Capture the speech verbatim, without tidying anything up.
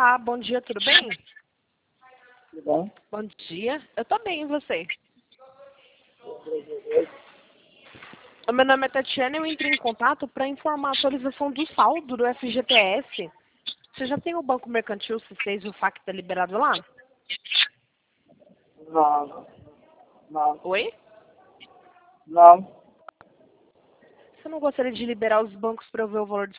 Olá, bom dia, tudo bem? Tudo bom? Bom dia. Eu tô bem, e você? O meu nome é Tatiana e eu entrei em contato para informar a atualização do saldo do F G T S. Você já tem o Banco Mercantil C seis e o F A C tá liberado lá? Não, não, Oi? não. Você não gostaria de liberar os bancos para eu ver o valor